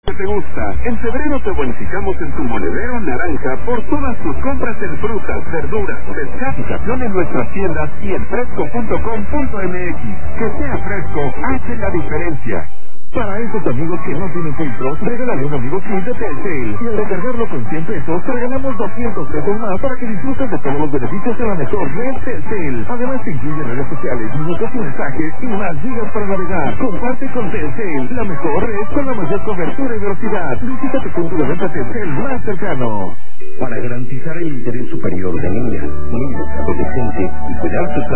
que te gusta. En febrero te bonificamos en tu monedero naranja por todas tus compras en frutas, verduras, pescado en nuestras tiendas y en fresco.com.mx. Que sea fresco, hace la diferencia. Para esos amigos que no tienen filtros, regálale un amigo kit de Telcel. Y al recargarlo con 100 pesos, te regalamos 200 pesos más para que disfrutes de todos los beneficios de la mejor red Telcel. Además te incluye redes sociales, minutos y mensajes y más gigas para navegar. Comparte con Telcel, la mejor red con la mayor cobertura y velocidad. Visita tu punto de venta Telcel más cercano. Para garantizar el interés superior de niñas, niños, adolescentes y cuidar sus